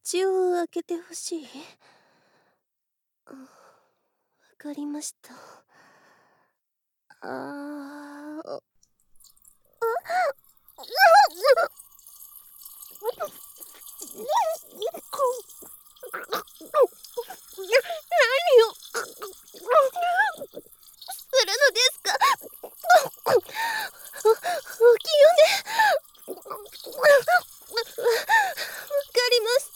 口を開けてほしい。わかりました。何をするのですか。お清め。わかりました。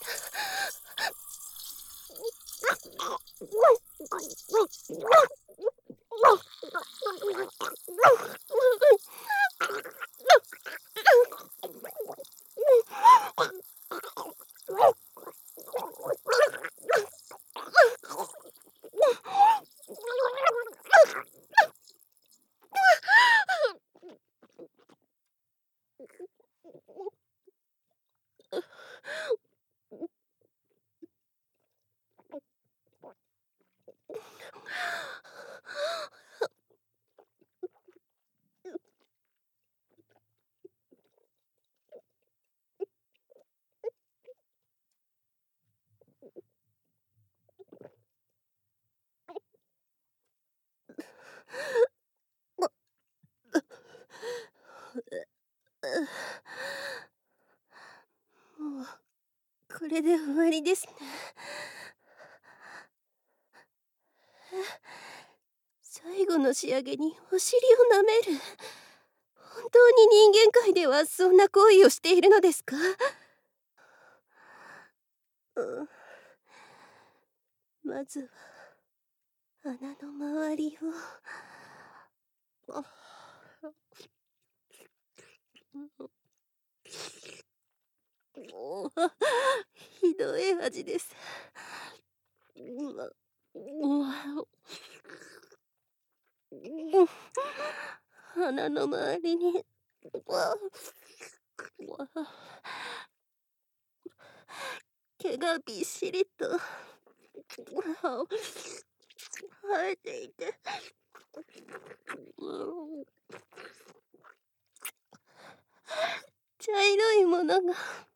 もうこれで終わりですね。最後の仕上げにお尻を舐める。本当に人間界ではそんな行為をしているのですか。まずは穴の周りを。ひどい味です。鼻の周りに毛がびっしりと生えていて、茶色いものが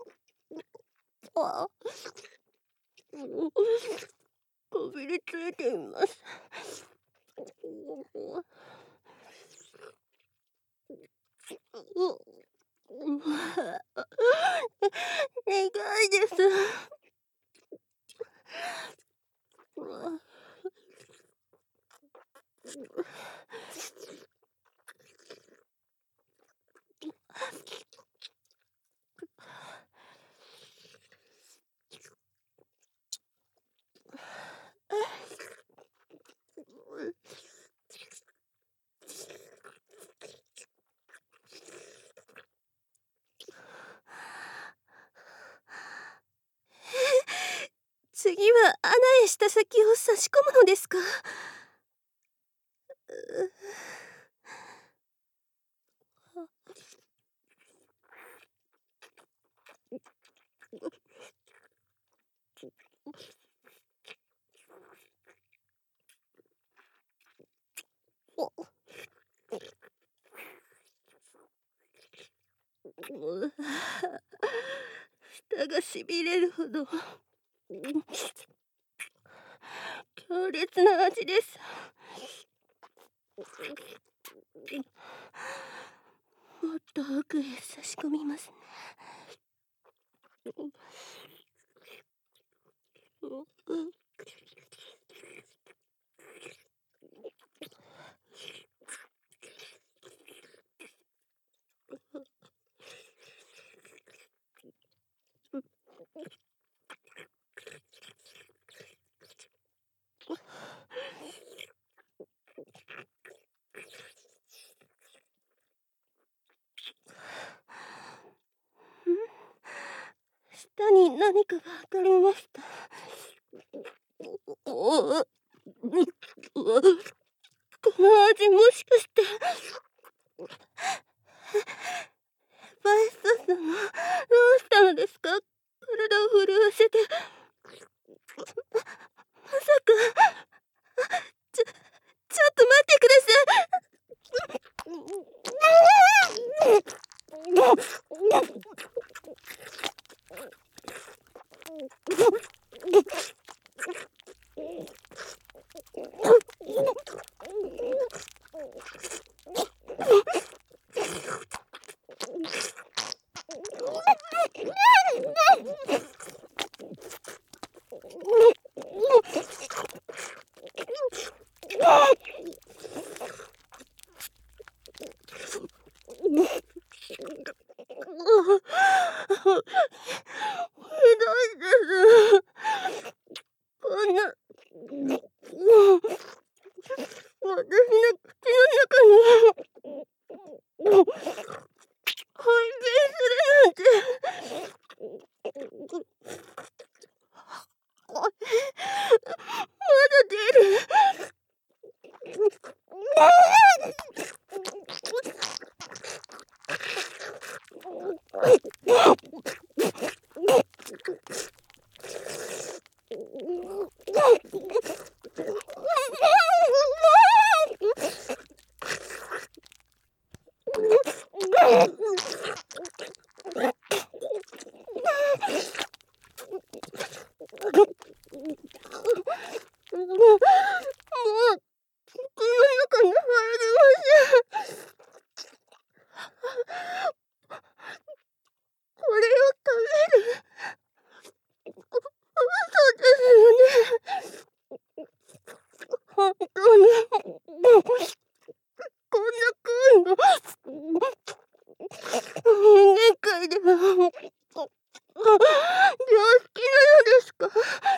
こびりついています。苦いです。次は穴へ舌先を差し込むのですか。舌がしびれるほど強烈な味です。もっと奥へ差し込みますね。舌に何かが当たりました。この味もしかしてバイストさんのどうしたのですか。体を震わせて。まさかちょっと待ってください。 どいです。こんな、私の口の中に配信するなんて。まだ出る。もう口の中に入りません。これを食べる。そうですよね。本当にこんな食うの人間界では常識なのですか？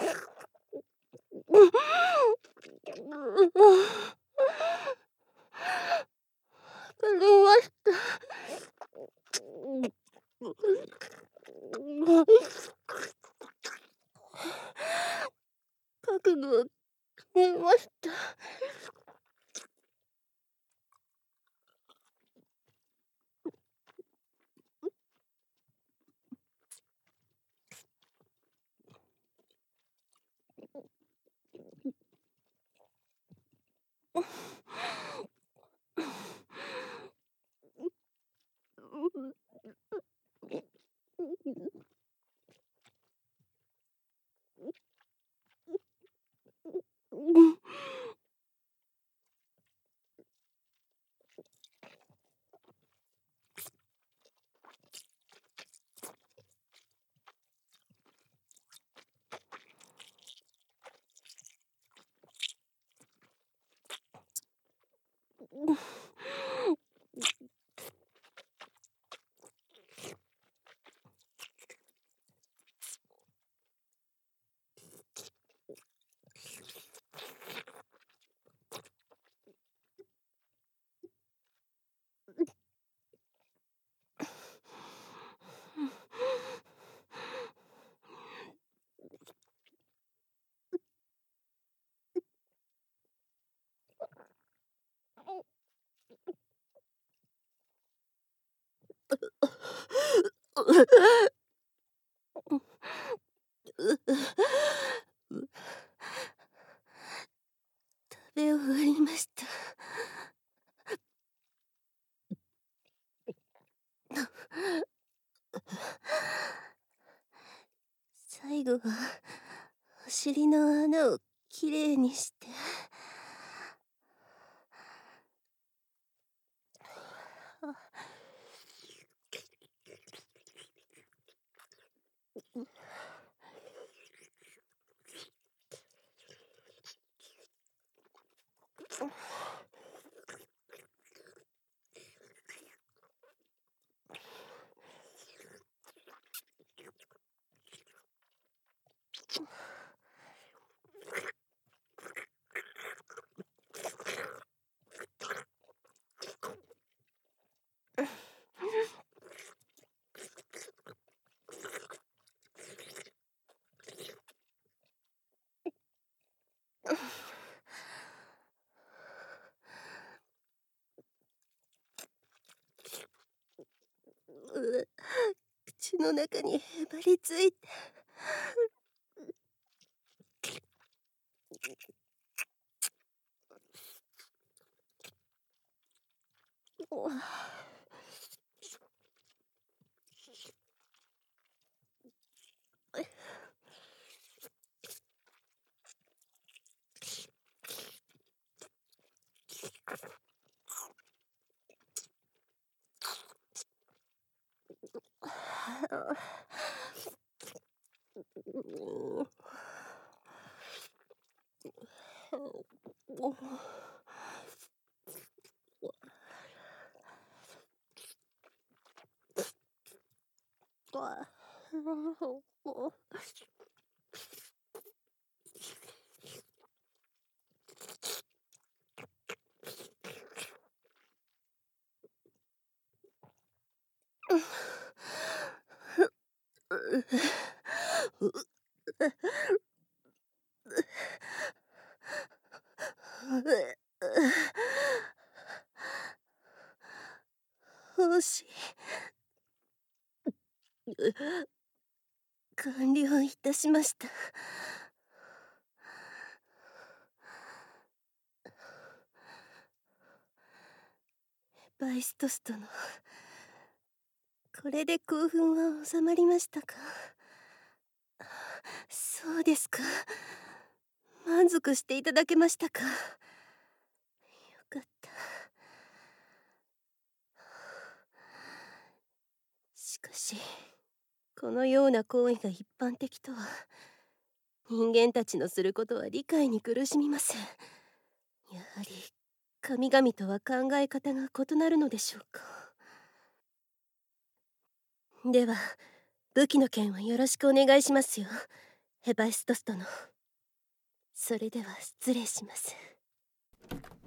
わかりました。覚悟を決めました。食べ終わりました。最後はお尻の穴をきれいにして。口の中にへばりついて。 奉仕完了いたしました。バイストス殿、これで興奮は収まりましたか？そうですか。満足していただけましたか？よかった。しかしこのような行為が一般的とは、人間たちのすることは理解に苦しみます。やはり神々とは考え方が異なるのでしょうか。では武器の件はよろしくお願いしますよ、ヘバイストス殿。それでは失礼します。